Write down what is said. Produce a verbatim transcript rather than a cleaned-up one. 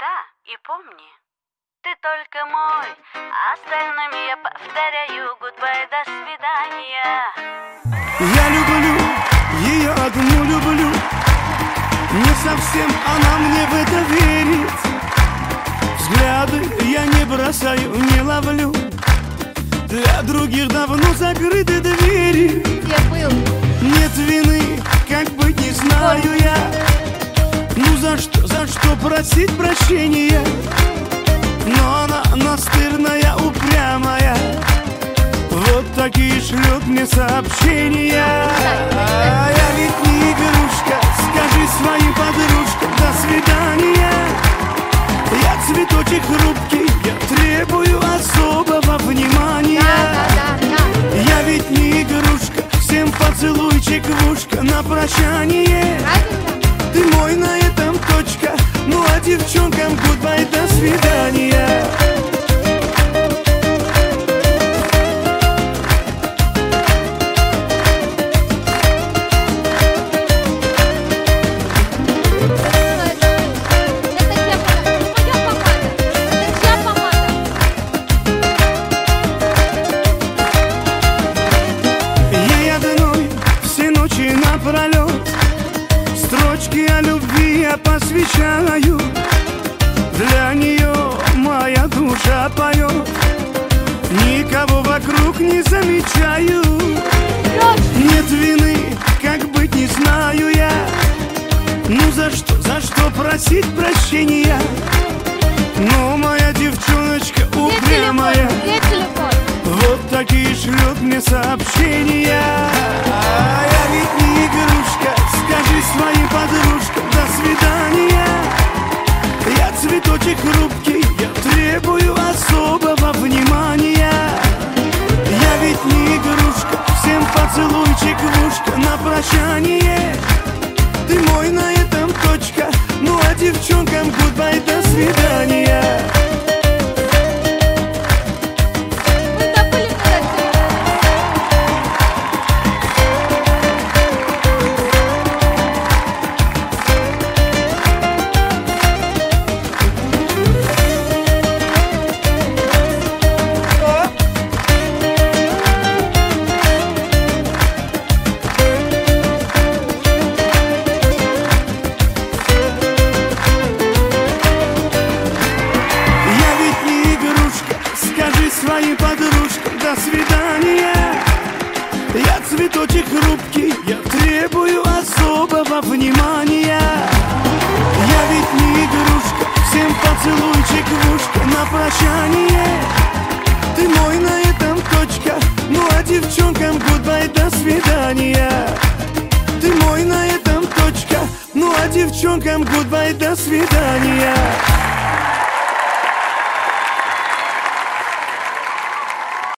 Да, и помни, ты только мой, остальным я повторяю goodbye, до свидания. Я люблю, ее одну люблю, не совсем она мне в это верит. Взгляды я не бросаю, не ловлю, для других давно закрыты двери. Где был? Нет вины, как быть не знаю я. Ну за что, за что просить прощения? Но она настырная, упрямая, вот такие шлет мне сообщения. А я ведь не игрушка, скажи своим подружкам до свидания. Я цветочек хрупкий, я требую особого внимания. Да, да, да, да. Я ведь не игрушка, всем поцелуйчик в ушко на прощание. Правильно? Ты мой, на этом точка, ну а девчонкам goodbye, до свидания. Напролет строчки о любви я посвящаю. Для нее моя душа поет, никого вокруг не замечаю. Нет вины, как быть не знаю я. Ну за что, за что просить прощения? Но моя девчоночка упрямая, вот такие шлет мне сообщения. А я ведь не игрушка, скажи своим подружкам до свидания. Я цветочек хрупкий, я требую особого внимания. Я ведь не игрушка, всем поцелуйчик в ушко на прощание. Ты мой, на этом точка, ну а девчонкам goodbye, до свидания. Своим подружкам до свидания. Я цветочек хрупкий, я требую особого внимания. Я ведь не игрушка, всем поцелуйчик в ушко на прощание. Ты мой, на этом точка, ну а девчонкам goodbye, до свидания. Ты мой, на этом точка, ну а девчонкам goodbye, до свидания.